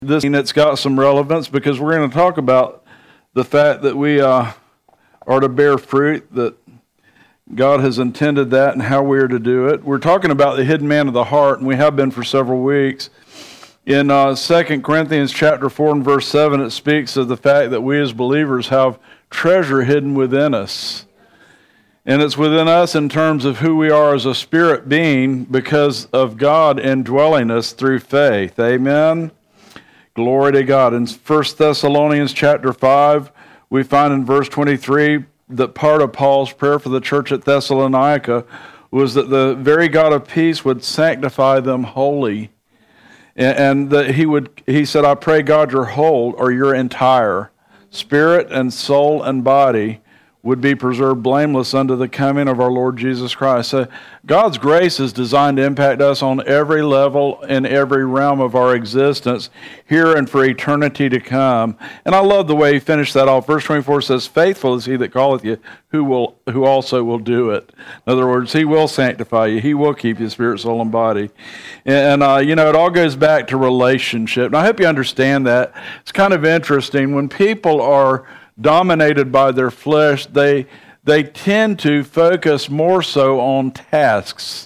this, and it's got some relevance because we're going to talk about the fact that we are to bear fruit, that God has intended that and how we are to do it. We're talking about the hidden man of the heart, and we have been for several weeks. In 2 Corinthians chapter 4 and verse 7, it speaks of the fact that we as believers have treasure hidden within us. And it's within us in terms of who we are as a spirit being because of God indwelling us through faith. Amen? Glory to God. In 1 Thessalonians chapter 5, we find in verse 23 that part of Paul's prayer for the church at Thessalonica was that the very God of peace would sanctify them wholly. And that he said, I pray God your whole or your entire spirit and soul and body would be preserved blameless unto the coming of our Lord Jesus Christ. So God's grace is designed to impact us on every level in every realm of our existence here and for eternity to come. And I love the way he finished that off. Verse 24 says, faithful is he that calleth you, who also will do it. In other words, he will sanctify you. He will keep you spirit, soul, and body. And it all goes back to relationship. And I hope you understand that. It's kind of interesting. When people are dominated by their flesh, they tend to focus more so on tasks.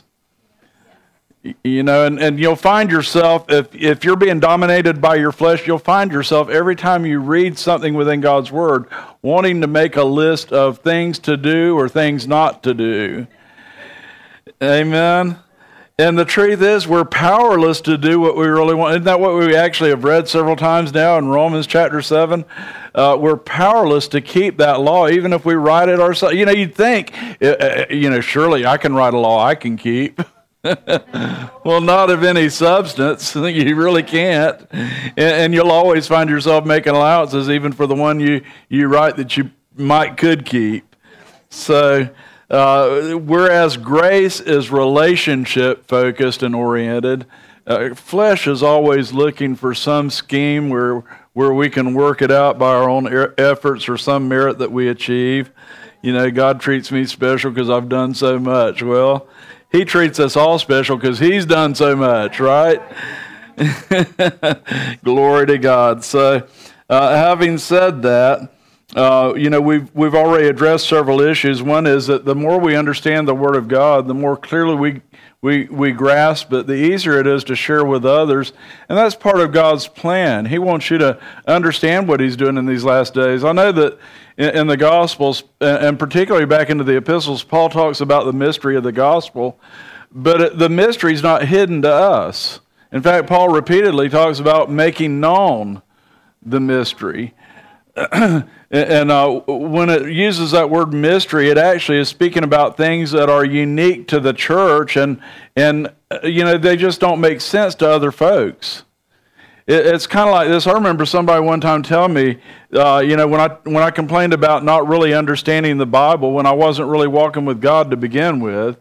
And you'll find yourself, if you're being dominated by your flesh, you'll find yourself every time you read something within God's Word wanting to make a list of things to do or things not to do. Amen? And the truth is, we're powerless to do what we really want. Isn't that what we actually have read several times now in Romans chapter 7? We're powerless to keep that law, even if we write it ourselves. You'd think, surely I can write a law I can keep. Well, not of any substance. You really can't. And you'll always find yourself making allowances, even for the one you write that you could keep. So, whereas grace is relationship focused and oriented, flesh is always looking for some scheme where we can work it out by our own efforts or some merit that we achieve. God treats me special because I've done so much. Well, he treats us all special because he's done so much, right? Glory to God. So, having said that, we've already addressed several issues. One is that the more we understand the Word of God, the more clearly we grasp it, the easier it is to share with others. And that's part of God's plan. He wants you to understand what He's doing in these last days. I know that in the Gospels, and particularly back into the epistles, Paul talks about the mystery of the gospel, but the mystery is not hidden to us. In fact, Paul repeatedly talks about making known the mystery. And when it uses that word mystery, it actually is speaking about things that are unique to the church, and they just don't make sense to other folks. It's kind of like this. I remember somebody one time telling me, when I complained about not really understanding the Bible, when I wasn't really walking with God to begin with,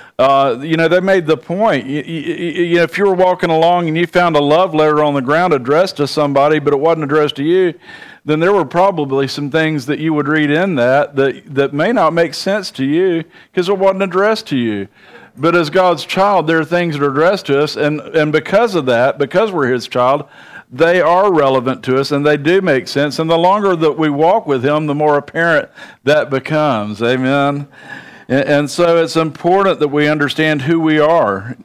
they made the point. If you were walking along and you found a love letter on the ground addressed to somebody, but it wasn't addressed to you, then there were probably some things that you would read in that may not make sense to you because it wasn't addressed to you. But as God's child, there are things that are addressed to us, and because of that, because we're His child, they are relevant to us, and they do make sense. And the longer that we walk with Him, the more apparent that becomes. Amen? And so it's important that we understand who we are.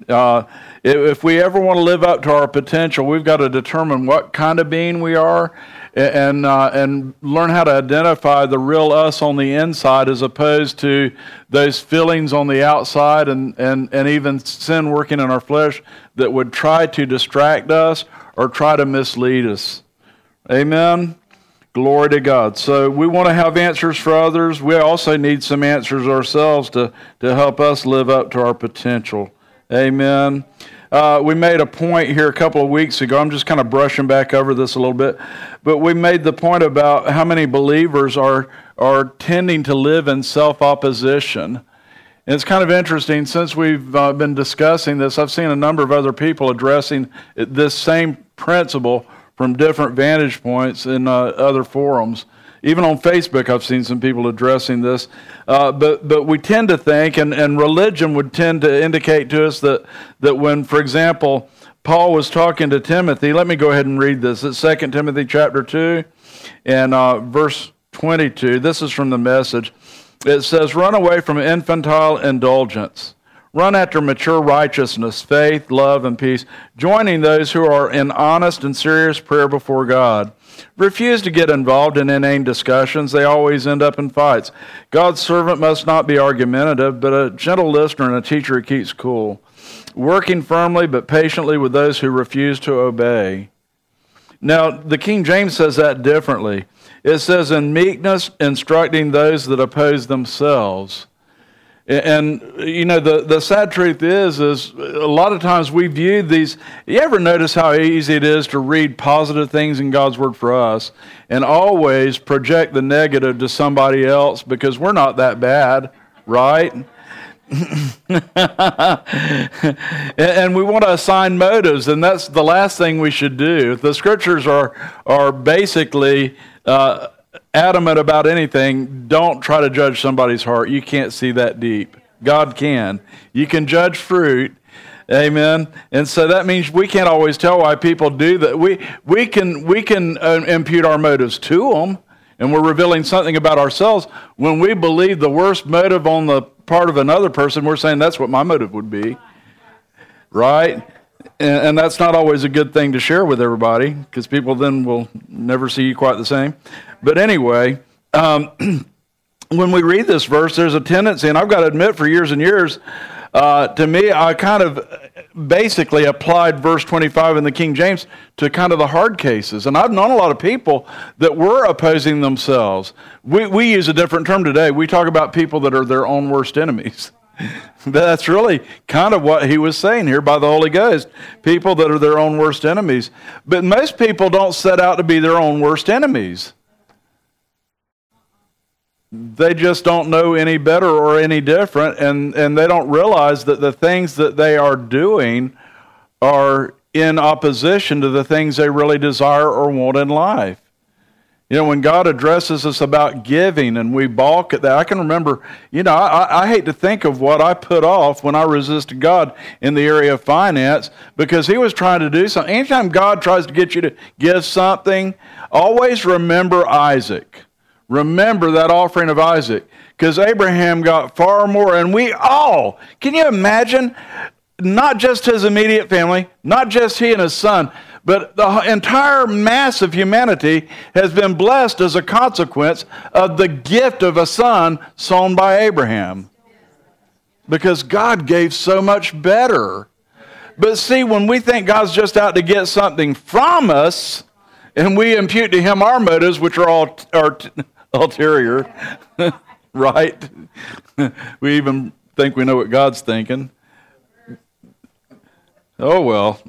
If we ever want to live up to our potential, we've got to determine what kind of being we are and learn how to identify the real us on the inside as opposed to those feelings on the outside and even sin working in our flesh that would try to distract us or try to mislead us. Amen? Glory to God. So we want to have answers for others. We also need some answers ourselves to help us live up to our potential. Amen. We made a point here a couple of weeks ago. I'm just kind of brushing back over this a little bit. But we made the point about how many believers are tending to live in self-opposition. And it's kind of interesting. Since we've been discussing this, I've seen a number of other people addressing this same principle from different vantage points in other forums. Even on Facebook, I've seen some people addressing this. But we tend to think, and religion would tend to indicate to us that when, for example, Paul was talking to Timothy. Let me go ahead and read this. It's 2 Timothy chapter 2 and verse 22. This is from the Message. It says, "Run away from infantile indulgence. Run after mature righteousness, faith, love, and peace, joining those who are in honest and serious prayer before God. Refuse to get involved in inane discussions. They always end up in fights. God's servant must not be argumentative, but a gentle listener and a teacher who keeps cool, working firmly but patiently with those who refuse to obey." Now, the King James says that differently. It says, "In meekness, instructing those that oppose themselves." And you know, the sad truth is a lot of times we view these. You ever notice how easy it is to read positive things in God's Word for us and always project the negative to somebody else because we're not that bad, right? And we want to assign motives, and that's the last thing we should do. The Scriptures are basically adamant about anything. Don't try to judge somebody's heart. You can't see that deep. God can. You can judge fruit. Amen. And so that means we can't always tell why people do that. We can impute our motives to them, and we're revealing something about ourselves. When we believe the worst motive on the part of another person, we're saying that's what my motive would be. Right? And that's not always a good thing to share with everybody, because people then will never see you quite the same. But anyway, when we read this verse, there's a tendency, and I've got to admit for years and years, to me, I kind of basically applied verse 25 in the King James to kind of the hard cases. And I've known a lot of people that were opposing themselves. We use a different term today. We talk about people that are their own worst enemies. That's really kind of what he was saying here by the Holy Ghost. People that are their own worst enemies. But most people don't set out to be their own worst enemies. They just don't know any better or any different, and they don't realize that the things that they are doing are in opposition to the things they really desire or want in life. You know, when God addresses us about giving and we balk at that, I can remember, you know, I hate to think of what I put off when I resisted God in the area of finance, because he was trying to do something. Anytime God tries to get you to give something, always remember Isaac. Remember that offering of Isaac, because Abraham got far more, and we all, can you imagine, not just his immediate family, not just he and his son, but the entire mass of humanity has been blessed as a consequence of the gift of a son sown by Abraham. Because God gave so much better. But see, when we think God's just out to get something from us, and we impute to him our motives, which are all ulterior, right? We even think we know what God's thinking. Oh, well.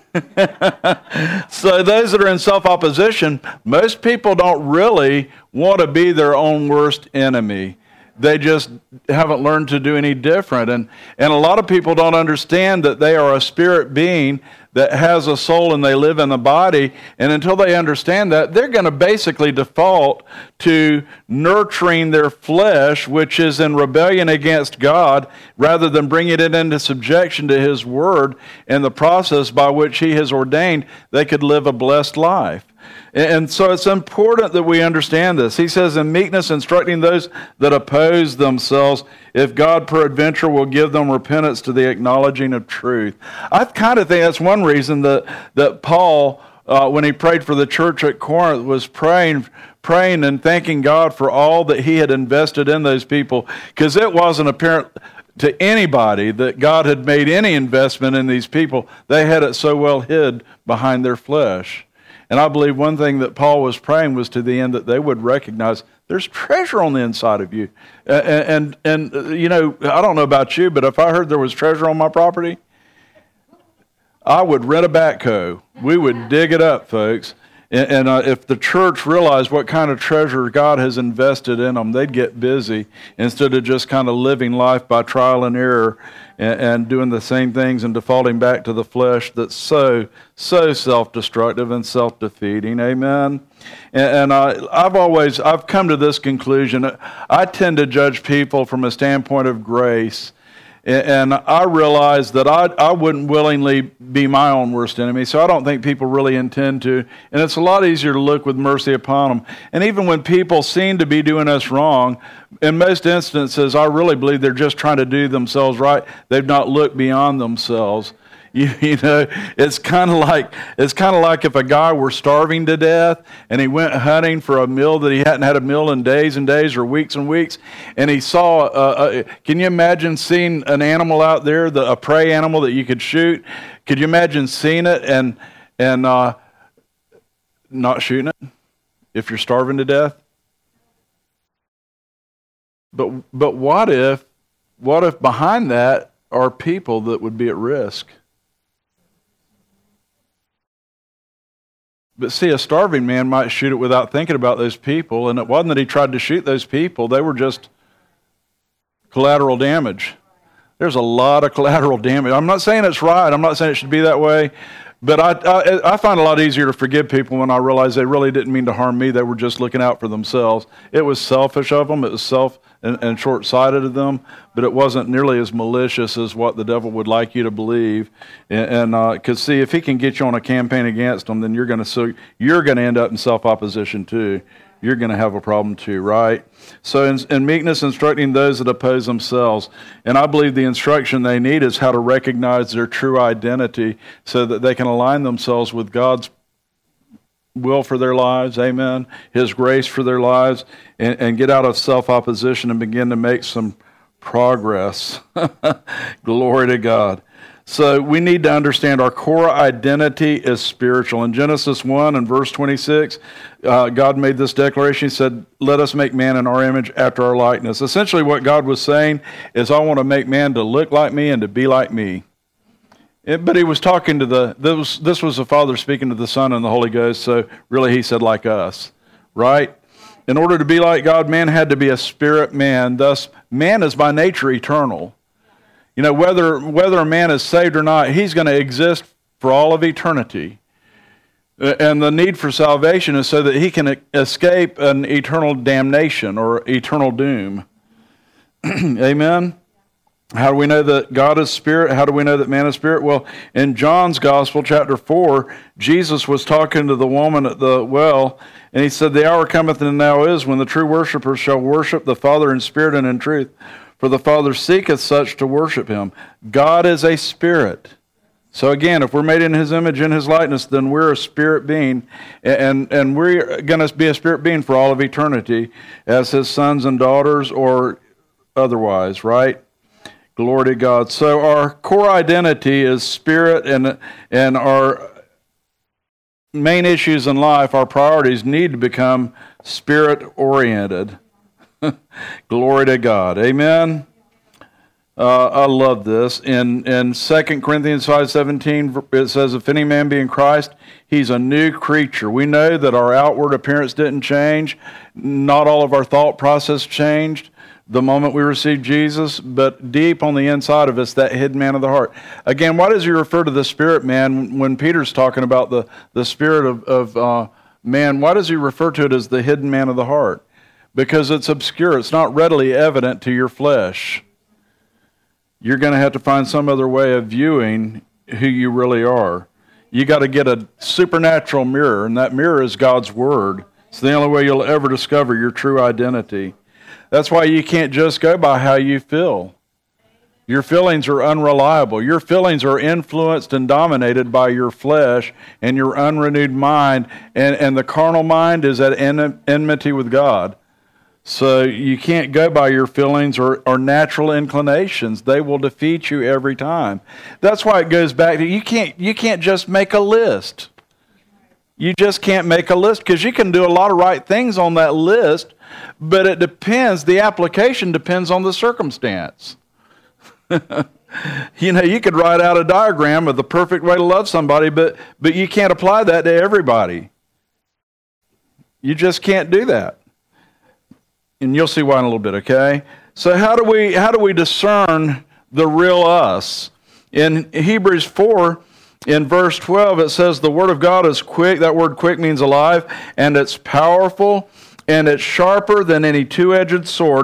So those that are in self-opposition, most people don't really want to be their own worst enemy. They just haven't learned to do any different. And a lot of people don't understand that they are a spirit being that has a soul and they live in the body. And until they understand that, they're going to basically default to nurturing their flesh, which is in rebellion against God, rather than bringing it into subjection to his word and the process by which he has ordained they could live a blessed life. And so it's important that we understand this. He says, in meekness, instructing those that oppose themselves, if God peradventure will give them repentance to the acknowledging of truth. I kind of think that's one reason that Paul, when he prayed for the church at Corinth, was praying and thanking God for all that he had invested in those people, because it wasn't apparent to anybody that God had made any investment in these people. They had it so well hid behind their flesh. And I believe one thing that Paul was praying was to the end that they would recognize there's treasure on the inside of you. And you know, I don't know about you, but if I heard there was treasure on my property, I would rent a backhoe. We would dig it up, folks. And if the church realized what kind of treasure God has invested in them, they'd get busy instead of just kind of living life by trial and error and doing the same things and defaulting back to the flesh that's so self-destructive and self-defeating. Amen. And I've come to this conclusion. I tend to judge people from a standpoint of grace. And I realized that I wouldn't willingly be my own worst enemy, so I don't think people really intend to. And it's a lot easier to look with mercy upon them. And even when people seem to be doing us wrong, in most instances, I really believe they're just trying to do themselves right. They've not looked beyond themselves. You know, it's kind of like if a guy were starving to death and he went hunting for a meal that he hadn't had a meal in days and days or weeks and weeks, and he saw. Can you imagine seeing an animal out there, a prey animal that you could shoot? Could you imagine seeing it and not shooting it if you're starving to death? But what if behind that are people that would be at risk? But see, a starving man might shoot it without thinking about those people, and it wasn't that he tried to shoot those people. They were just collateral damage. There's a lot of collateral damage. I'm not saying it's right. I'm not saying it should be that way. But I find it a lot easier to forgive people when I realize they really didn't mean to harm me. They were just looking out for themselves. It was selfish of them. It was and short-sighted of them. But it wasn't nearly as malicious as what the devil would like you to believe. And because see, if he can get you on a campaign against them, then you're going to end up in self-opposition too. You're going to have a problem too, right? So in meekness, instructing those that oppose themselves. And I believe the instruction they need is how to recognize their true identity so that they can align themselves with God's will for their lives, amen, His grace for their lives, and get out of self-opposition and begin to make some progress. Glory to God. So we need to understand our core identity is spiritual. In Genesis 1 and verse 26, God made this declaration. He said, let us make man in our image after our likeness. Essentially what God was saying is, I want to make man to look like me and to be like me. But he was talking to this was the Father speaking to the Son and the Holy Ghost, so really he said like us, right? In order to be like God, man had to be a spirit man. Thus, man is by nature eternal. You know, whether a man is saved or not, he's going to exist for all of eternity. And the need for salvation is so that he can escape an eternal damnation or eternal doom. Amen? How do we know that God is spirit? How do we know that man is spirit? Well, in John's Gospel, chapter 4, Jesus was talking to the woman at the well, and he said, the hour cometh and now is when the true worshipers shall worship the Father in spirit and in truth. For the Father seeketh such to worship him. God is a spirit. So again, if we're made in his image and his likeness, then we're a spirit being, and we're going to be a spirit being for all of eternity as his sons and daughters or otherwise, right? Glory to God. So our core identity is spirit, and our main issues in life, our priorities, need to become spirit-oriented. Glory to God. Amen. I love this. In 2 Corinthians 5:17, it says, if any man be in Christ, he's a new creature. We know that our outward appearance didn't change. Not all of our thought process changed the moment we received Jesus, but deep on the inside of us, that hidden man of the heart. Again, why does he refer to the spirit man when Peter's talking about the spirit of man? Why does he refer to it as the hidden man of the heart? Because it's obscure. It's not readily evident to your flesh. You're going to have to find some other way of viewing who you really are. You got to get a supernatural mirror, and that mirror is God's Word. It's the only way you'll ever discover your true identity. That's why you can't just go by how you feel. Your feelings are unreliable. Your feelings are influenced and dominated by your flesh and your unrenewed mind, and the carnal mind is at enmity with God. So you can't go by your feelings or natural inclinations. They will defeat you every time. That's why it goes back to you can't just make a list. You just can't make a list, because you can do a lot of right things on that list, but it depends. The application depends on the circumstance. You know, you could write out a diagram of the perfect way to love somebody, but you can't apply that to everybody. You just can't do that. And you'll see why in a little bit, okay? So how do we discern the real us? In Hebrews 4, in verse 12, it says, the word of God is quick. That word quick means alive, and it's powerful, and it's sharper than any two-edged sword,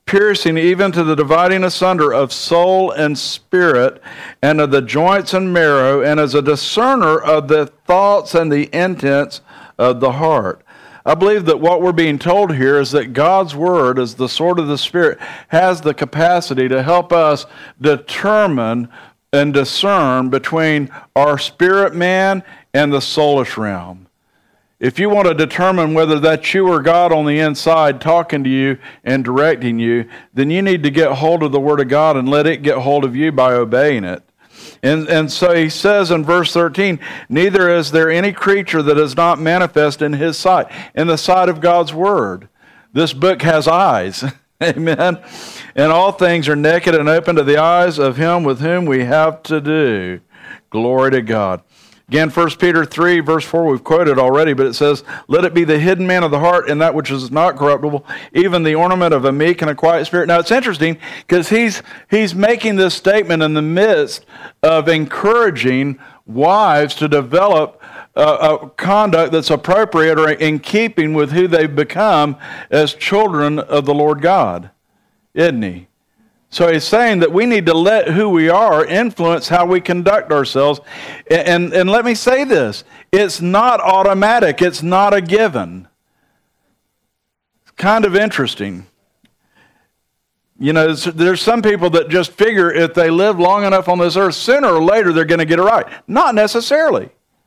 piercing even to the dividing asunder of soul and spirit, and of the joints and marrow, and is a discerner of the thoughts and the intents of the heart. I believe that what we're being told here is that God's Word, as the sword of the Spirit, has the capacity to help us determine and discern between our spirit man and the soulish realm. If you want to determine whether that's you or God on the inside talking to you and directing you, then you need to get hold of the Word of God and let it get hold of you by obeying it. And so he says in verse 13, neither is there any creature that is not manifest in his sight, in the sight of God's Word. This book has eyes. Amen. And all things are naked and open to the eyes of him with whom we have to do. Glory to God. Again, 1 Peter 3, verse 4, we've quoted already, but it says, let it be the hidden man of the heart and that which is not corruptible, even the ornament of a meek and a quiet spirit. Now, it's interesting because he's making this statement in the midst of encouraging wives to develop a conduct that's appropriate or in keeping with who they've become as children of the Lord God, isn't he? So he's saying that we need to let who we are influence how we conduct ourselves. And let me say this, it's not automatic, it's not a given. It's kind of interesting. You know, there's some people that just figure if they live long enough on this earth, sooner or later they're going to get it right. Not necessarily.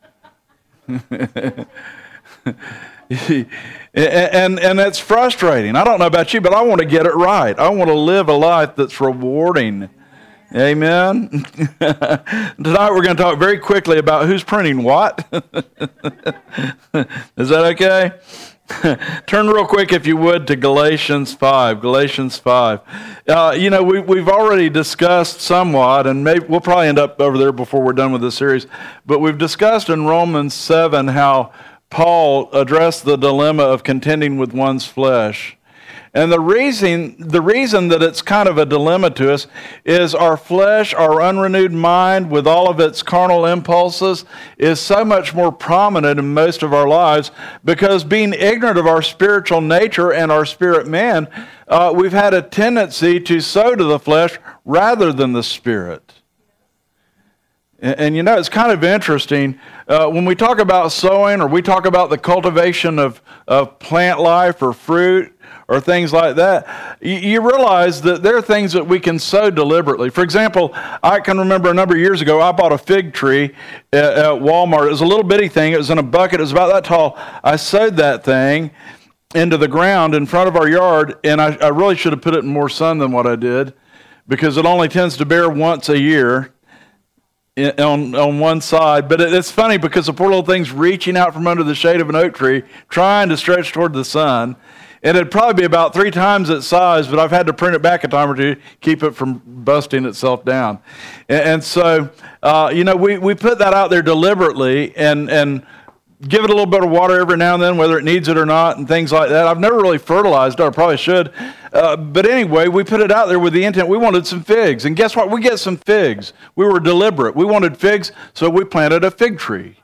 And that's frustrating. I don't know about you, but I want to get it right. I want to live a life that's rewarding. Amen? Tonight we're going to talk very quickly about who's printing what. Is that okay? Turn real quick, if you would, to Galatians 5. Galatians 5. You know, we've already discussed somewhat, and maybe we'll probably end up over there before we're done with this series, but we've discussed in Romans 7 how Paul addressed the dilemma of contending with one's flesh. And the reason that it's kind of a dilemma to us is our flesh, our unrenewed mind with all of its carnal impulses is so much more prominent in most of our lives because being ignorant of our spiritual nature and our spirit man, we've had a tendency to sow to the flesh rather than the spirit. And you know, it's kind of interesting, when we talk about sowing or we talk about the cultivation of plant life or fruit or things like that, you realize that there are things that we can sow deliberately. For example, I can remember a number of years ago, I bought a fig tree at Walmart. It was a little bitty thing. It was in a bucket. It was about that tall. I sowed that thing into the ground in front of our yard, and I really should have put it in more sun than what I did because it only tends to bear once a year. On one side, but it's funny because the poor little thing's reaching out from under the shade of an oak tree, trying to stretch toward the sun, and it'd probably be about 3 times its size, but I've had to print it back a time or two, keep it from busting itself down. And so, you know, we put that out there deliberately and give it a little bit of water every now and then, whether it needs it or not, and things like that. I've never really fertilized it, I probably should. But anyway, we put it out there with the intent, we wanted some figs. And guess what? We get some figs. We were deliberate. We wanted figs, so we planted a fig tree.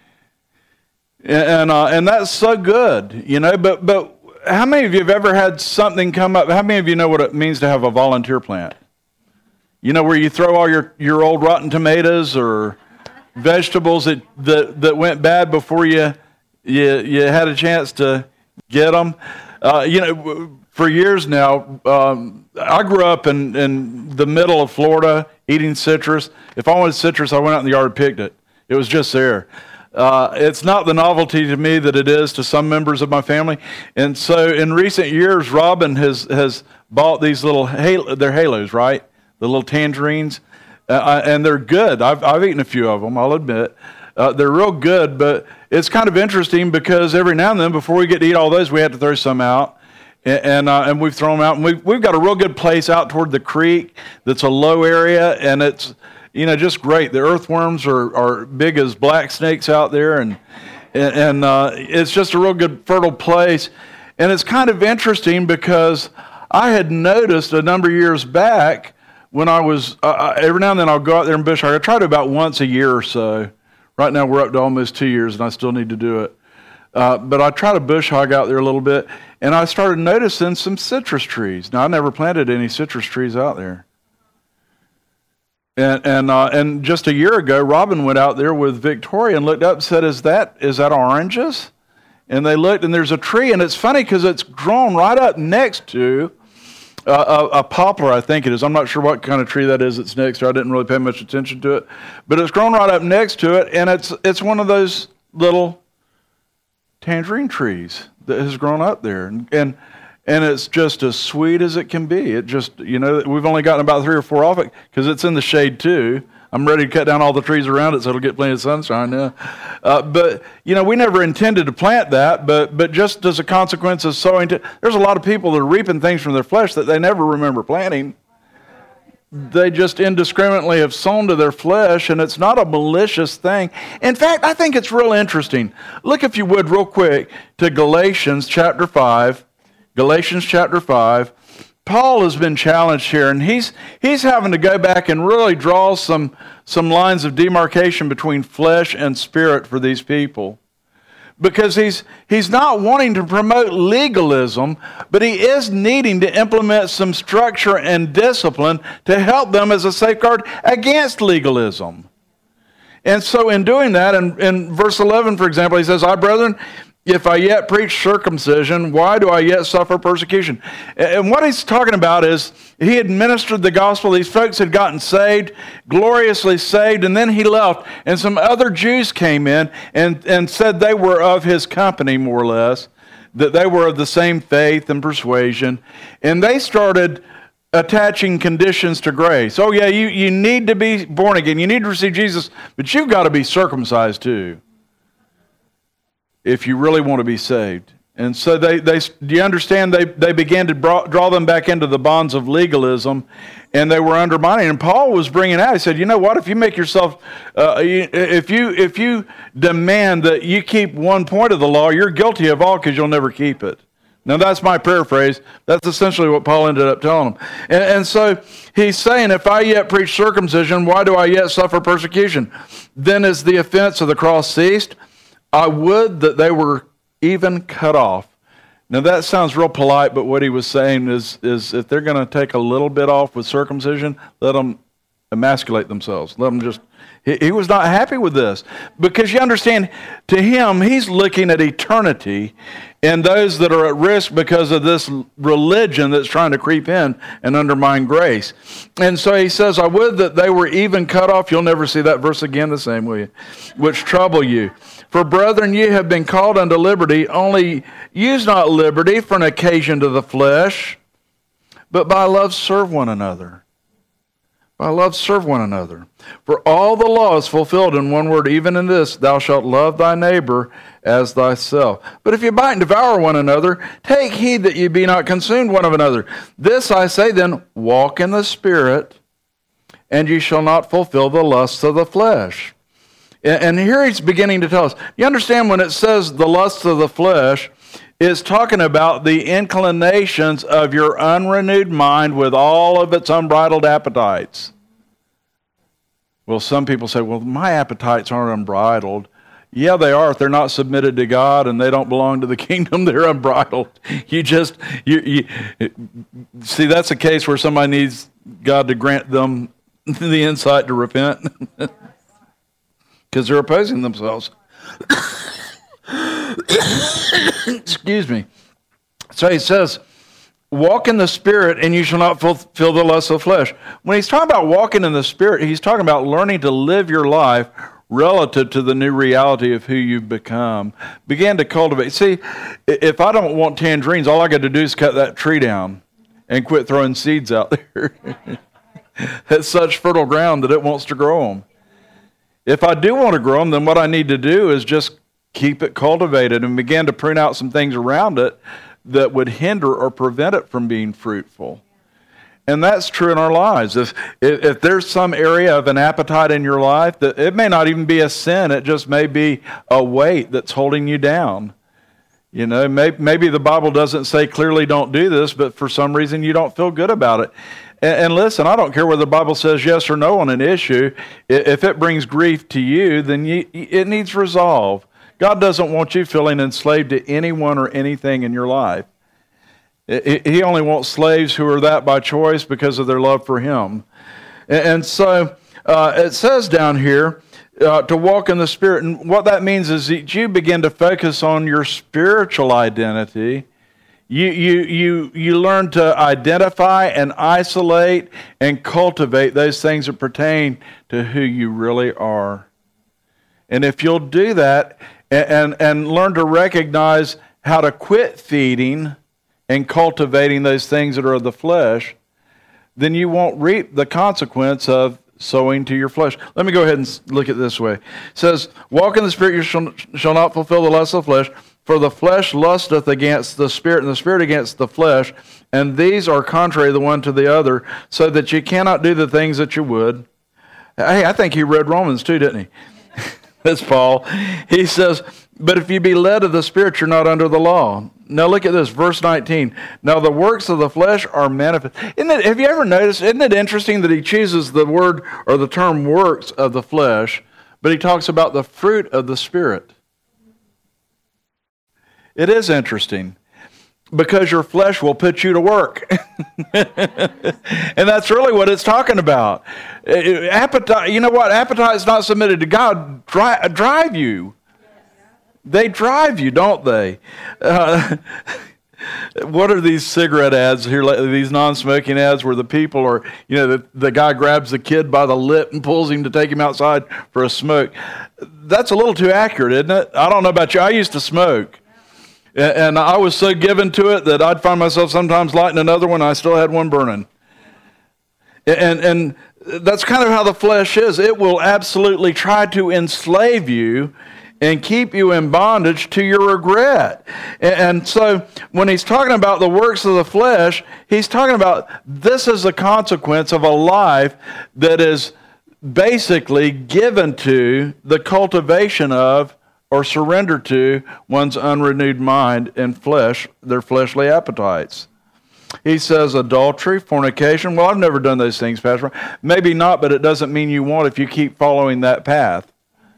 And that's so good, you know. But how many of you have ever had something come up? How many of you know what it means to have a volunteer plant? You know, where you throw all your old rotten tomatoes or vegetables that went bad before you had a chance to get them. You know, for years now, I grew up in the middle of Florida eating citrus. If I wanted citrus, I went out in the yard and picked it. It was just there. It's not the novelty to me that it is to some members of my family. And so in recent years, Robin has bought these little, they're halos, right? The little tangerines. And they're good. I've eaten a few of them, I'll admit. They're real good, but it's kind of interesting because every now and then, before we get to eat all those, we have to throw some out. And we've thrown them out. And we've got a real good place out toward the creek that's a low area, and it's, you know, just great. The earthworms are big as black snakes out there, and it's just a real good fertile place. And it's kind of interesting because I had noticed a number of years back when I was, every now and then I'll go out there and bush hog. I try to about once a year or so. Right now we're up to almost 2 years and I still need to do it. But I try to bush hog out there a little bit. and I started noticing some citrus trees. Now, I never planted any citrus trees out there. And just a year ago, Robin went out there with Victoria and looked up and said, is that oranges? And they looked, and there's a tree, and it's funny because it's grown right up next to a poplar, I think it is. I'm not sure what kind of tree that is it's next to. I didn't really pay much attention to it. But it's grown right up next to it, and it's one of those little tangerine trees that has grown up there. And it's just as sweet as it can be. It just, we've only gotten about 3 or 4 off it because it's in the shade too. I'm ready to cut down all the trees around it so it'll get plenty of sunshine now. But, we never intended to plant that, but just as a consequence of sowing, there's a lot of people that are reaping things from their flesh that they never remember planting. They just indiscriminately have sown to their flesh, and it's not a malicious thing. In fact, I think it's real interesting. Look, if you would, real quick, to Galatians chapter 5. Galatians chapter 5. Paul has been challenged here, and he's having to go back and really draw some lines of demarcation between flesh and spirit for these people. Because he's not wanting to promote legalism, but he is needing to implement some structure and discipline to help them as a safeguard against legalism. And so in doing that, in verse 11, for example, he says, I, brethren, if I yet preach circumcision, why do I yet suffer persecution? And what he's talking about is he administered the gospel. These folks had gotten saved, gloriously saved, and then he left. And some other Jews came in and said they were of his company, more or less, that they were of the same faith and persuasion. And they started attaching conditions to grace. Oh, yeah, you need to be born again. You need to receive Jesus, but you've got to be circumcised too, if you really want to be saved. And so do you understand, they began to draw them back into the bonds of legalism, and they were undermining. And Paul was bringing out, he said, you know what, if you make yourself, if you demand that you keep one point of the law, you're guilty of all because you'll never keep it. Now that's my paraphrase. That's essentially what Paul ended up telling them. And so he's saying, if I yet preach circumcision, why do I yet suffer persecution? Then is the offense of the cross ceased? I would that they were even cut off. Now that sounds real polite, but what he was saying is if they're going to take a little bit off with circumcision, let them emasculate themselves. Let them just... He was not happy with this, because you understand, to him, he's looking at eternity and those that are at risk because of this religion that's trying to creep in and undermine grace. And so he says, I would that they were even cut off. You'll never see that verse again the same, will you? Which trouble you. For brethren, ye have been called unto liberty, only use not liberty for an occasion to the flesh, but by love serve one another. By love serve one another. For all the law is fulfilled in one word, even in this, thou shalt love thy neighbor as thyself. But if you bite and devour one another, take heed that ye be not consumed one of another. This I say then, walk in the Spirit, and ye shall not fulfill the lusts of the flesh. And here he's beginning to tell us, you understand when it says the lusts of the flesh, it's talking about the inclinations of your unrenewed mind with all of its unbridled appetites. Well, some people say, well, my appetites aren't unbridled. Yeah, they are. If they're not submitted to God and they don't belong to the kingdom, they're unbridled. You see, that's a case where somebody needs God to grant them the insight to repent because they're opposing themselves. Excuse me. So he says, walk in the Spirit and you shall not fulfill the lust of the flesh. When he's talking about walking in the Spirit, he's talking about learning to live your life relative to the new reality of who you've become. Begin to cultivate. See, if I don't want tangerines, all I got to do is cut that tree down and quit throwing seeds out there. It's such fertile ground that it wants to grow them. If I do want to grow them, then what I need to do is just keep it cultivated and begin to prune out some things around it that would hinder or prevent it from being fruitful. And that's true in our lives. If there's some area of an appetite in your life, that it may not even be a sin, it just may be a weight that's holding you down. You know, maybe the Bible doesn't say clearly don't do this, but for some reason you don't feel good about it. And listen, I don't care whether the Bible says yes or no on an issue. If it brings grief to you, then it needs resolve. God doesn't want you feeling enslaved to anyone or anything in your life. He only wants slaves who are that by choice because of their love for him. And so it says down here to walk in the Spirit. And what that means is that you begin to focus on your spiritual identity. You learn to identify and isolate and cultivate those things that pertain to who you really are. And if you'll do that and learn to recognize how to quit feeding and cultivating those things that are of the flesh, then you won't reap the consequence of sowing to your flesh. Let me go ahead and look at it this way. It says, walk in the Spirit, you shall not fulfill the lust of the flesh. For the flesh lusteth against the Spirit, and the Spirit against the flesh, and these are contrary the one to the other, so that you cannot do the things that you would. Hey, I think he read Romans too, didn't he? That's Paul. He says, but if you be led of the Spirit, you're not under the law. Now look at this, verse 19. Now the works of the flesh are manifest. Have you ever noticed, isn't it interesting that he chooses the word or the term works of the flesh, but he talks about the fruit of the Spirit? It is interesting because your flesh will put you to work. And that's really what it's talking about. Appetite, you know what? Appetite is not submitted to God. Drive you. They drive you, don't they? What are these cigarette ads here, these non-smoking ads where the people are, the guy grabs the kid by the lip and pulls him to take him outside for a smoke? That's a little too accurate, isn't it? I don't know about you. I used to smoke. And I was so given to it that I'd find myself sometimes lighting another one, and I still had one burning. And that's kind of how the flesh is. It will absolutely try to enslave you and keep you in bondage to your regret. And so when he's talking about the works of the flesh, he's talking about this is a consequence of a life that is basically given to the cultivation of or surrender to one's unrenewed mind and flesh, their fleshly appetites. He says adultery, fornication. Well, I've never done those things, Pastor. Maybe not, but it doesn't mean you won't if you keep following that path.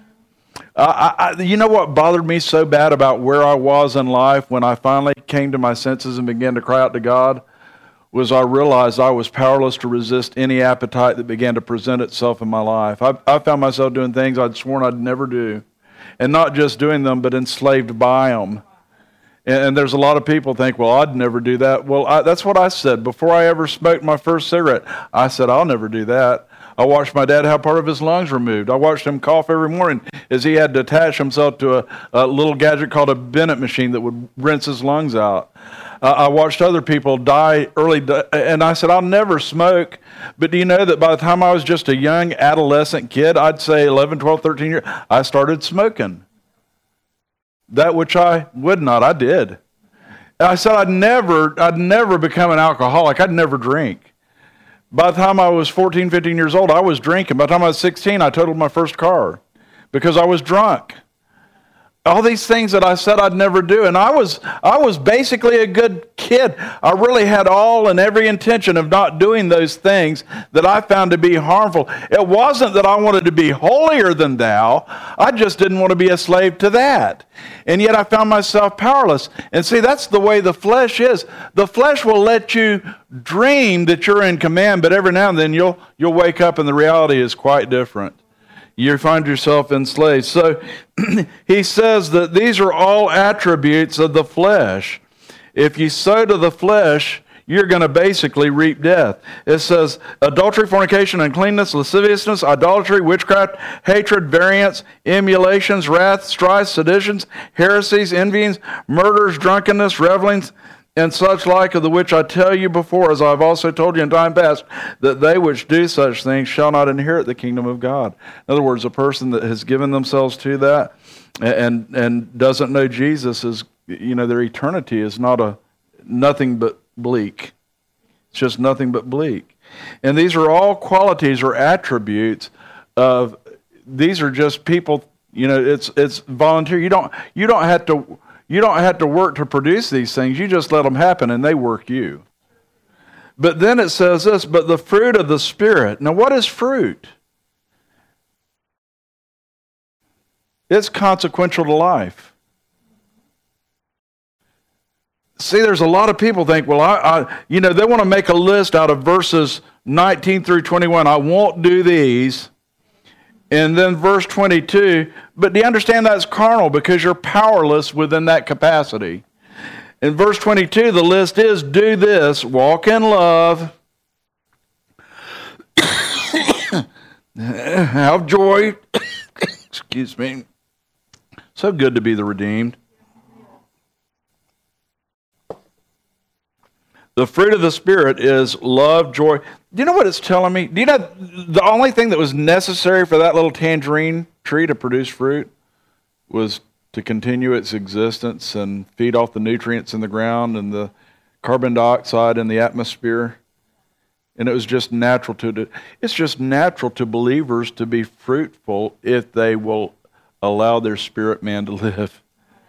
You know what bothered me so bad about where I was in life when I finally came to my senses and began to cry out to God? Was I realized I was powerless to resist any appetite that began to present itself in my life. I found myself doing things I'd sworn I'd never do. And not just doing them, but enslaved by them. And there's a lot of people think, well, I'd never do that. Well, that's what I said. Before I ever smoked my first cigarette, I said, I'll never do that. I watched my dad have part of his lungs removed. I watched him cough every morning as he had to attach himself to a little gadget called a Bennett machine that would rinse his lungs out. I watched other people die early, and I said, I'll never smoke. But do you know that by the time I was just a young adolescent kid, I'd say 11, 12, 13 years, I started smoking. That which I would not, I did. And I said I'd never become an alcoholic. I'd never drink. By the time I was 14, 15 years old, I was drinking. By the time I was 16, I totaled my first car because I was drunk. All these things that I said I'd never do. And I was basically a good kid. I really had all and every intention of not doing those things that I found to be harmful. It wasn't that I wanted to be holier than thou. I just didn't want to be a slave to that. And yet I found myself powerless. And see, that's the way the flesh is. The flesh will let you dream that you're in command, but every now and then you'll wake up and the reality is quite different. You find yourself enslaved. So he says that these are all attributes of the flesh. If you sow to the flesh, you're going to basically reap death. It says adultery, fornication, uncleanness, lasciviousness, idolatry, witchcraft, hatred, variance, emulations, wrath, strife, seditions, heresies, envyings, murders, drunkenness, revelings, and such like, of the which I tell you before, as I have also told you in time past, that they which do such things shall not inherit the kingdom of God. In other words, a person that has given themselves to that and doesn't know Jesus is, their eternity is nothing but bleak. It's just nothing but bleak. And these are all qualities or attributes of, these are just people, it's volunteer. You don't have to work to produce these things. You just let them happen and they work you. But then it says this, but the fruit of the Spirit. Now what is fruit? It's consequential to life. See, there's a lot of people think, well, they want to make a list out of verses 19 through 21. I won't do these. And then verse 22, but do you understand that's carnal because you're powerless within that capacity? In verse 22, the list is do this, walk in love, have joy. Excuse me. So good to be the redeemed. The fruit of the Spirit is love, joy. Do you know what it's telling me? Do you know the only thing that was necessary for that little tangerine tree to produce fruit was to continue its existence and feed off the nutrients in the ground and the carbon dioxide in the atmosphere? And it was just natural it's just natural to believers to be fruitful if they will allow their spirit man to live.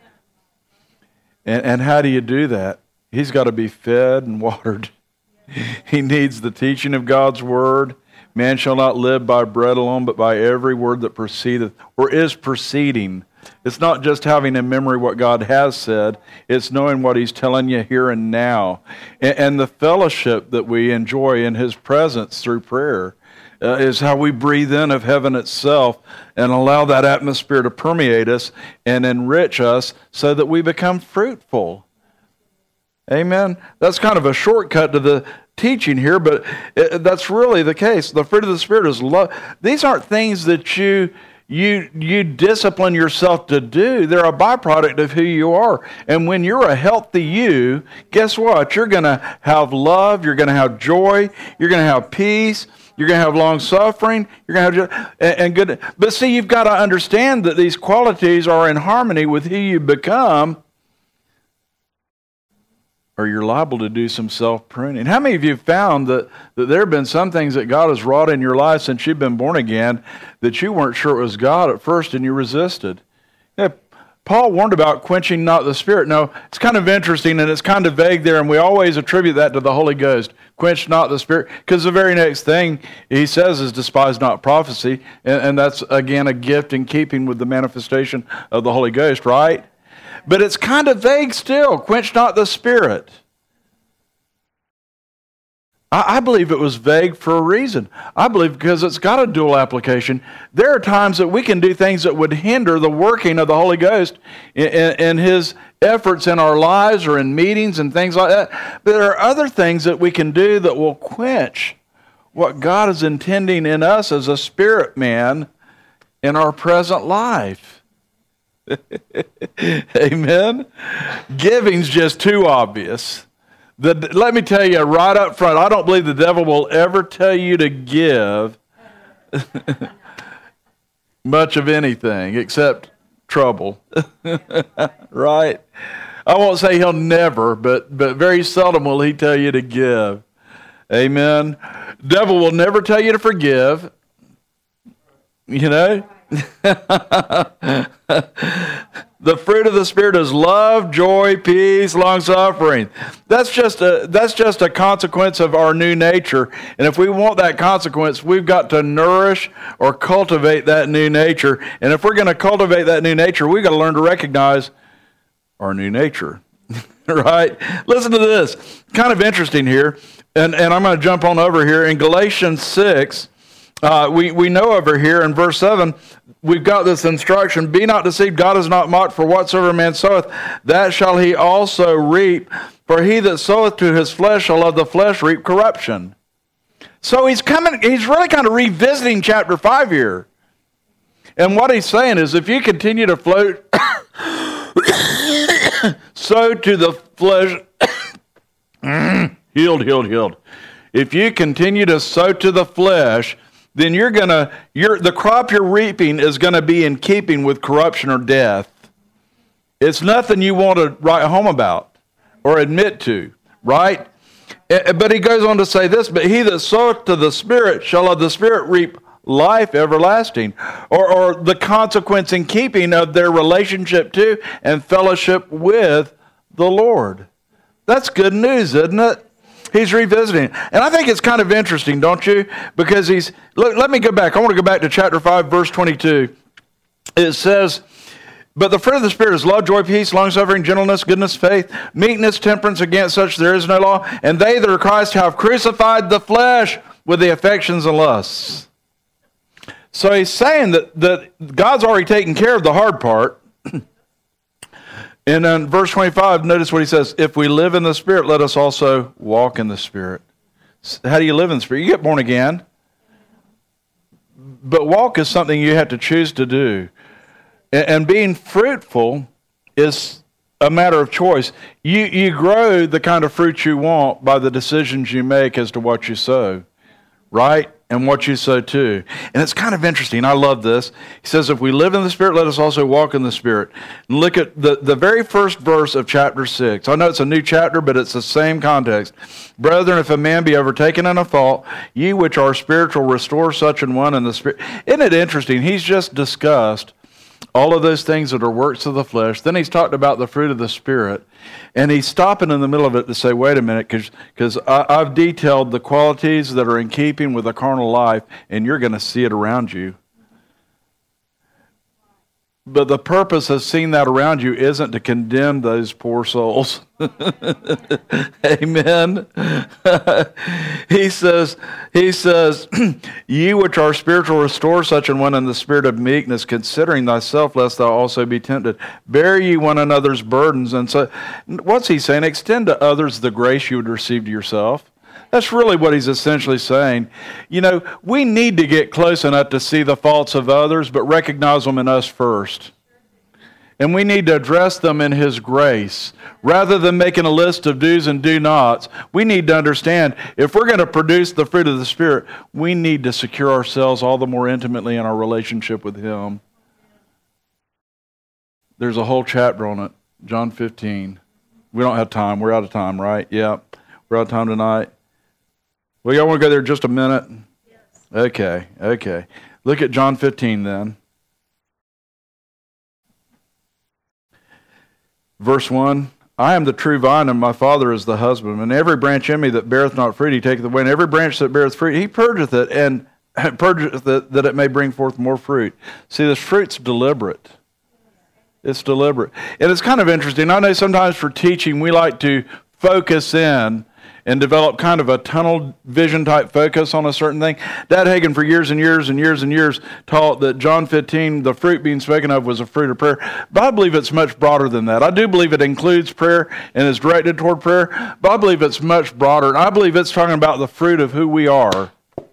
And how do you do that? He's got to be fed and watered. He needs the teaching of God's word. Man shall not live by bread alone, but by every word that proceedeth, or is proceeding. It's not just having in memory what God has said. It's knowing what He's telling you here and now. And the fellowship that we enjoy in His presence through prayer is how we breathe in of heaven itself and allow that atmosphere to permeate us and enrich us so that we become fruitful. Amen. That's kind of a shortcut to the teaching here, but that's really the case. The fruit of the Spirit is love. These aren't things that you discipline yourself to do. They're a byproduct of who you are. And when you're a healthy you, guess what? You're going to have love. You're going to have joy. You're going to have peace. You're going to have long suffering. You're going to have and good. But see, you've got to understand that these qualities are in harmony with who you become, or you're liable to do some self-pruning. How many of you have found that there have been some things that God has wrought in your life since you've been born again that you weren't sure it was God at first and you resisted? Yeah, Paul warned about quenching not the Spirit. No, it's kind of interesting and it's kind of vague there, and we always attribute that to the Holy Ghost. Quench not the Spirit, because the very next thing he says is despise not prophecy, and that's, again, a gift in keeping with the manifestation of the Holy Ghost, right? But it's kind of vague still. Quench not the Spirit. I believe it was vague for a reason. I believe because it's got a dual application. There are times that we can do things that would hinder the working of the Holy Ghost in His efforts in our lives or in meetings and things like that. But there are other things that we can do that will quench what God is intending in us as a spirit man in our present life. Amen? Giving's just too obvious. Let me tell you right up front, I don't believe the devil will ever tell you to give much of anything except trouble. Right? I won't say he'll never, but very seldom will he tell you to give. Amen? Devil will never tell you to forgive. You know? The fruit of the Spirit is love, joy, peace, long-suffering. That's just a consequence of our new nature. And if we want that consequence, we've got to nourish or cultivate that new nature. And if we're going to cultivate that new nature, we've got to learn to recognize our new nature. Right? Listen to this. Kind of interesting here. And I'm going to jump on over here. In Galatians 6, we know over here in verse 7, we've got this instruction, be not deceived, God is not mocked, for whatsoever man soweth, that shall he also reap. For he that soweth to his flesh shall of the flesh reap corruption. So he's really kind of revisiting chapter 5 here. And what he's saying is, if you continue to float, sow to the flesh, healed. If you continue to sow to the flesh, then the crop you're reaping is going to be in keeping with corruption or death. It's nothing you want to write home about or admit to, right? But he goes on to say this, but he that soweth to the Spirit shall of the Spirit reap life everlasting, or the consequence in keeping of their relationship to and fellowship with the Lord. That's good news, isn't it? He's revisiting. And I think it's kind of interesting, don't you? Because let me go back. I want to go back to chapter 5, verse 22. It says, But the fruit of the Spirit is love, joy, peace, long-suffering, gentleness, goodness, faith, meekness, temperance. Against such there is no law. And they that are Christ have crucified the flesh with the affections and lusts. So he's saying that God's already taken care of the hard part. And in verse 25, notice what he says. If we live in the Spirit, let us also walk in the Spirit. How do you live in the Spirit? You get born again. But walk is something you have to choose to do. And being fruitful is a matter of choice. You grow the kind of fruit you want by the decisions you make as to what you sow, right? And what you sow too. And it's kind of interesting. I love this. He says, if we live in the Spirit, let us also walk in the Spirit. And look at the very first verse of chapter 6. I know it's a new chapter, but it's the same context. Brethren, if a man be overtaken in a fault, ye which are spiritual, restore such an one in the Spirit. Isn't it interesting? He's just discussed all of those things that are works of the flesh. Then he's talked about the fruit of the Spirit. And he's stopping in the middle of it to say, wait a minute, because I've detailed the qualities that are in keeping with the carnal life, and you're going to see it around you. But the purpose of seeing that around you isn't to condemn those poor souls. Amen. He says, ye which are spiritual, restore such an one in the spirit of meekness, considering thyself, lest thou also be tempted. Bear ye one another's burdens. And so, what's he saying? Extend to others the grace you would receive to yourself. That's really what he's essentially saying. You know, we need to get close enough to see the faults of others, but recognize them in us first. And we need to address them in his grace. Rather than making a list of do's and do nots, we need to understand if we're going to produce the fruit of the Spirit, we need to secure ourselves all the more intimately in our relationship with him. There's a whole chapter on it, John 15. We don't have time. We're out of time, right? Yeah, we're out of time tonight. Well, y'all want to go there just a minute? Yes. Okay. Look at John 15 then. Verse 1, I am the true vine, and my Father is the husbandman. And every branch in me that beareth not fruit, he taketh away. And every branch that beareth fruit, he purgeth it, and purgeth it, that it may bring forth more fruit. See, this fruit's deliberate. It's deliberate. And it's kind of interesting. I know sometimes for teaching, we like to focus in and develop kind of a tunnel vision type focus on a certain thing. Dad Hagin for years and years taught that John 15, the fruit being spoken of was a fruit of prayer. But I believe it's much broader than that. I do believe it includes prayer and is directed toward prayer, but I believe it's much broader. And I believe it's talking about the fruit of who we are.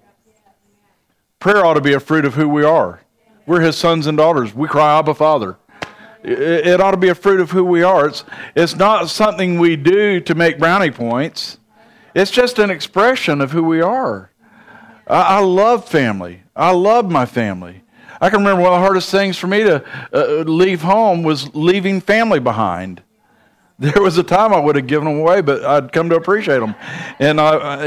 Prayer ought to be a fruit of who we are. We're his sons and daughters. We cry, Abba, Father. It ought to be a fruit of who we are. It's not something we do to make brownie points. It's just an expression of who we are. I love family. I love my family. I can remember one of the hardest things for me to leave home was leaving family behind. There was a time I would have given them away, but I'd come to appreciate them. And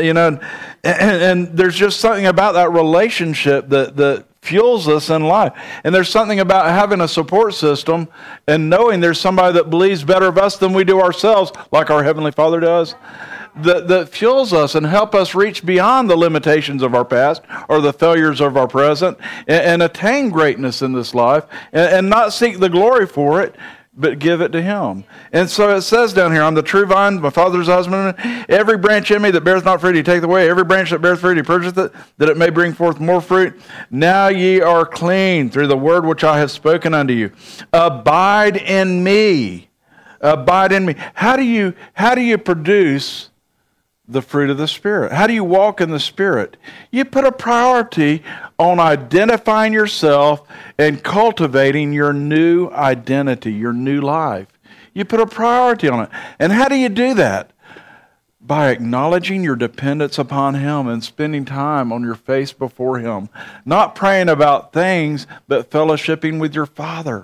and there's just something about that relationship that fuels us in life. And there's something about having a support system and knowing there's somebody that believes better of us than we do ourselves, like our Heavenly Father does. That fuels us and help us reach beyond the limitations of our past or the failures of our present and attain greatness in this life and not seek the glory for it, but give it to him. And so it says down here, I'm the true vine, my Father's husbandman. Every branch in me that beareth not fruit, he taketh away. Every branch that beareth fruit, he purgeth it, that it may bring forth more fruit. Now ye are clean through the word which I have spoken unto you. Abide in me. Abide in me. How do you produce the fruit of the Spirit? How do you walk in the Spirit? You put a priority on identifying yourself and cultivating your new identity, your new life. You put a priority on it. And how do you do that? By acknowledging your dependence upon him and spending time on your face before him. Not praying about things, but fellowshipping with your Father.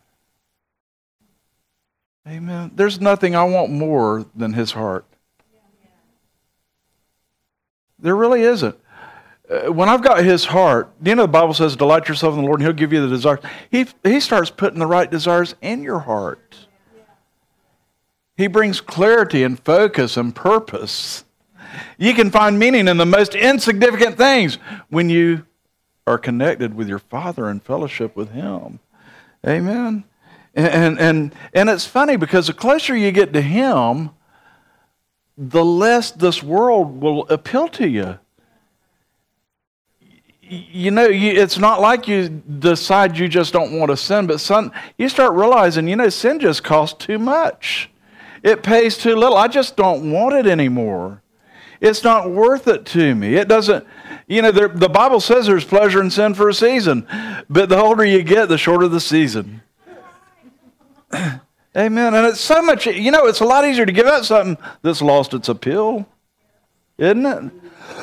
Amen. There's nothing I want more than his heart. There really isn't. When I've got his heart, the end of the Bible says, delight yourself in the Lord and he'll give you the desires. He starts putting the right desires in your heart. He brings clarity and focus and purpose. You can find meaning in the most insignificant things when you are connected with your Father and fellowship with him. Amen. And it's funny because the closer you get to Him, the less this world will appeal to you. You know, it's not like you decide you just don't want to sin, but you start realizing, sin just costs too much. It pays too little. I just don't want it anymore. It's not worth it to me. It doesn't, the Bible says there's pleasure in sin for a season, but the older you get, the shorter the season. Amen. And it's so much, it's a lot easier to give up something that's lost its appeal, isn't it?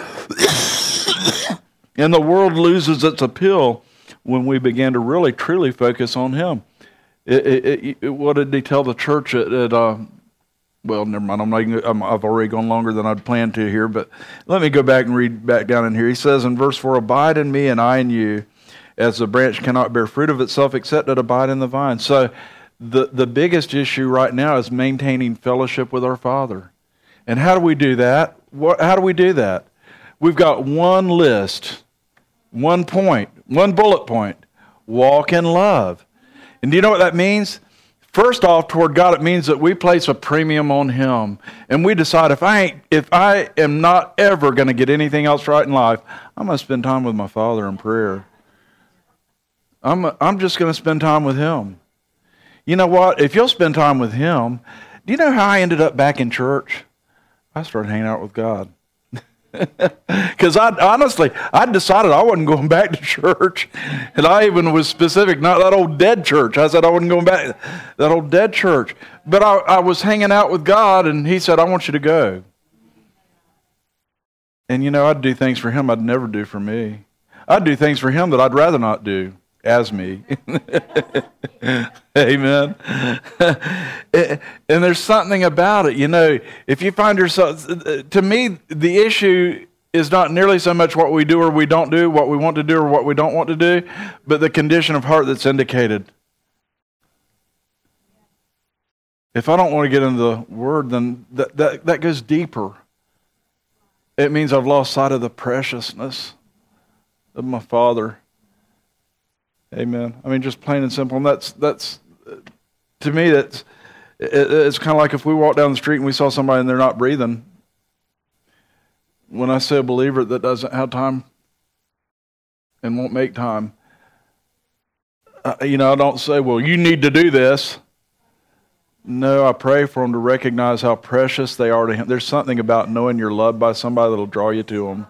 And the world loses its appeal when we begin to really, truly focus on Him. What did He tell the church at well, never mind. I've already gone longer than I'd planned to here, but let me go back and read back down in here. He says in verse 4, "Abide in me and I in you, as the branch cannot bear fruit of itself except it abide in the vine." So the biggest issue right now is maintaining fellowship with our Father. And how do we do that? How do we do that? We've got one list, one point, one bullet point: walk in love. And do you know what that means? First off, toward God, it means that we place a premium on Him. And we decide, if I am not ever going to get anything else right in life, I'm going to spend time with my Father in prayer. I'm just going to spend time with Him. You know what? If you'll spend time with Him, do you know how I ended up back in church? I started hanging out with God. Because I decided I wasn't going back to church. And I even was specific, not that old dead church. I said I wasn't going back to that old dead church. But I was hanging out with God, and He said, "I want you to go." And I'd do things for Him I'd never do for me. I'd do things for Him that I'd rather not do as me. Amen. And there's something about it, if you find yourself, to me, the issue is not nearly so much what we do or we don't do, what we want to do or what we don't want to do, but the condition of heart that's indicated. If I don't want to get into the Word, then that goes deeper. It means I've lost sight of the preciousness of my Father. Amen. I mean, just plain and simple. And that's to me, it's kind of like if we walk down the street and we saw somebody and they're not breathing. When I say a believer that doesn't have time and won't make time, I don't say, "Well, you need to do this." No, I pray for them to recognize how precious they are to Him. There's something about knowing you're loved by somebody that'll draw you to them.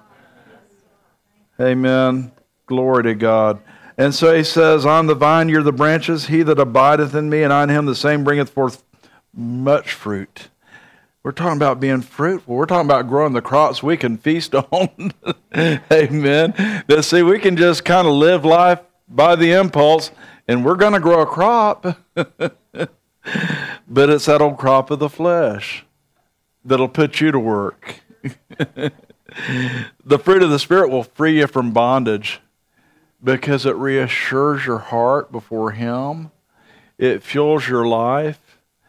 Amen. Glory to God. And so He says, "I'm the vine, you're the branches. He that abideth in me, and I in him, the same bringeth forth much fruit." We're talking about being fruitful. We're talking about growing the crops we can feast on. Amen. See, we can just kind of live life by the impulse, and we're going to grow a crop. But it's that old crop of the flesh that'll put you to work. The fruit of the Spirit will free you from bondage, because it reassures your heart before Him. It fuels your life.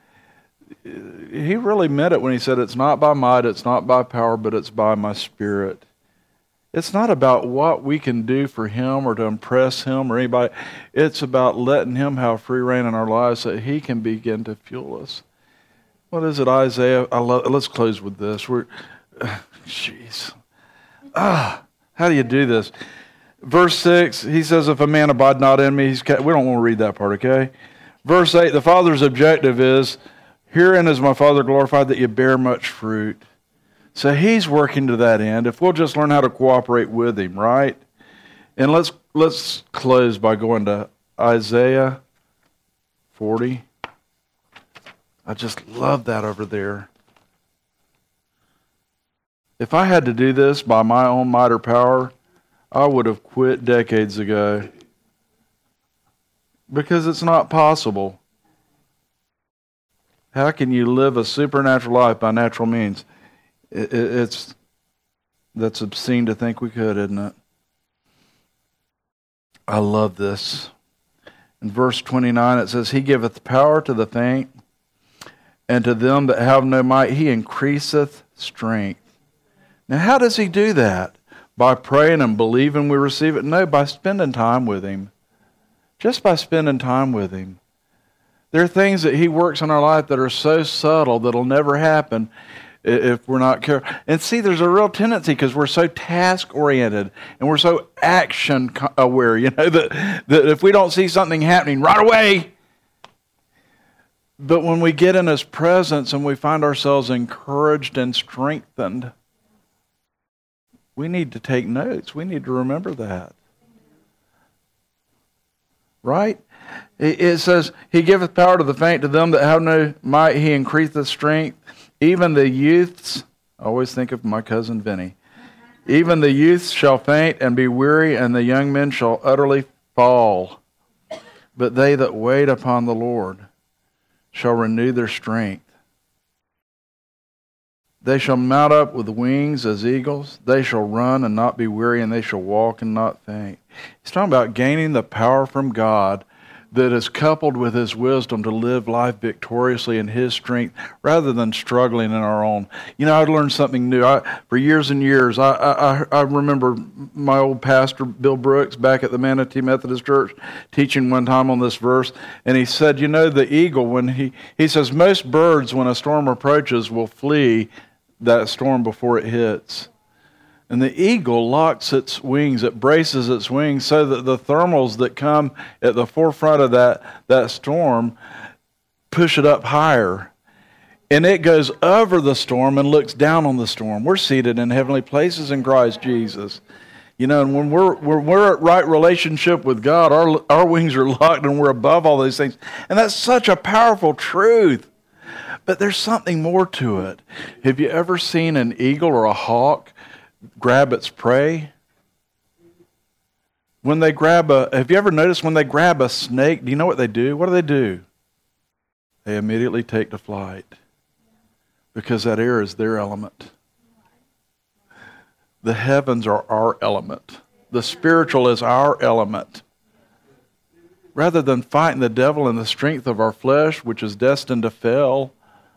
He really meant it when He said, "It's not by might, it's not by power, but it's by my Spirit." It's not about what we can do for Him or to impress Him or anybody. It's about letting Him have free reign in our lives so that He can begin to fuel us. What is it, Isaiah? Let's close with this. Jeez. How do you do this? Verse 6, he says, "If a man abide not in me," we don't want to read that part, okay? Verse 8, the Father's objective is, "Herein is my Father glorified, that you bear much fruit." So He's working to that end. If we'll just learn how to cooperate with Him, right? And let's close by going to Isaiah 40. I just love that over there. If I had to do this by my own might or power, I would have quit decades ago, because it's not possible. How can you live a supernatural life by natural means? That's obscene to think we could, isn't it? I love this. In verse 29 it says, "He giveth power to the faint, and to them that have no might He increaseth strength." Now how does He do that? By praying and believing we receive it? No, by spending time with Him. Just by spending time with Him. There are things that He works in our life that are so subtle that'll never happen if we're not careful. And see, there's a real tendency because we're so task-oriented and we're so action-aware, that if we don't see something happening right away, but when we get in His presence and we find ourselves encouraged and strengthened, we need to take notes. We need to remember that. Right? It says, He giveth power to the faint, to them that have no might He increaseth strength. Even the youths, I always think of my cousin Vinny, even the youths shall faint and be weary, and the young men shall utterly fall. But they that wait upon the Lord shall renew their strength. They shall mount up with wings as eagles. They shall run and not be weary, and they shall walk and not faint. He's talking about gaining the power from God that is coupled with His wisdom to live life victoriously in His strength rather than struggling in our own. I learned something new. For years and years, I remember my old pastor, Bill Brooks, back at the Manatee Methodist Church, teaching one time on this verse, and he said, the eagle, when he says, most birds, when a storm approaches, will flee that storm before it hits. And the eagle locks its wings, it braces its wings so that the thermals that come at the forefront of that storm push it up higher. And it goes over the storm and looks down on the storm. We're seated in heavenly places in Christ Jesus. And when we're at right relationship with God, our wings are locked and we're above all these things. And that's such a powerful truth. But there's something more to it. Have you ever seen an eagle or a hawk grab its prey? Have you ever noticed when they grab a snake, do you know what they do? What do? They immediately take to flight because that air is their element. The heavens are our element. The spiritual is our element. Rather than fighting the devil in the strength of our flesh, which is destined to fail.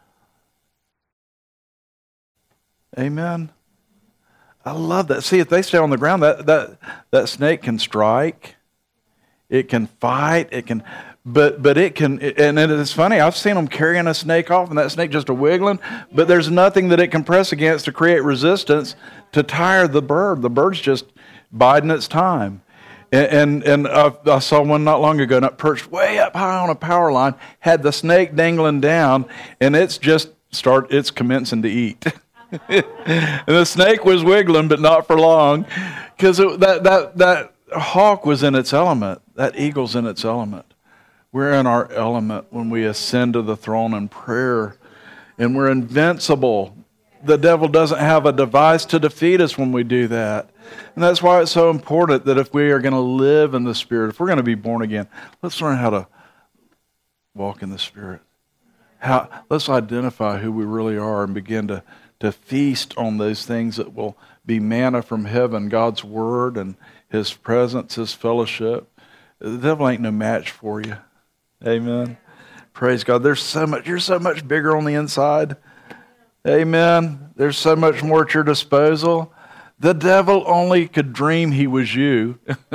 Amen. I love that. See, if they stay on the ground, that snake can strike. It can fight. It can, but it can. And it's funny. I've seen them carrying a snake off, and that snake just a wiggling. But there's nothing that it can press against to create resistance to tire the bird. The bird's just biding its time. And I saw one not long ago, not perched way up high on a power line, had the snake dangling down, and it's commencing to eat. And the snake was wiggling, but not for long, because that hawk was in its element. That eagle's in its element. We're in our element when we ascend to the throne in prayer, and we're invincible. The devil doesn't have a device to defeat us when we do that. And that's why it's so important that if we are going to live in the Spirit, if we're going to be born again, let's learn how to walk in the Spirit. Let's identify who we really are and begin to feast on those things that will be manna from heaven, God's Word and His presence, His fellowship. The devil ain't no match for you. Amen. Praise God. You're so much bigger on the inside. Amen. There's so much more at your disposal. The devil only could dream he was you.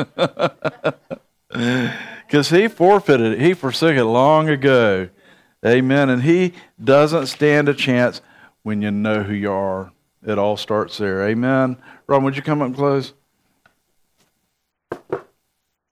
Because he forfeited it. He forsook it long ago. Amen. And he doesn't stand a chance when you know who you are. It all starts there. Amen. Ron, would you come up and close?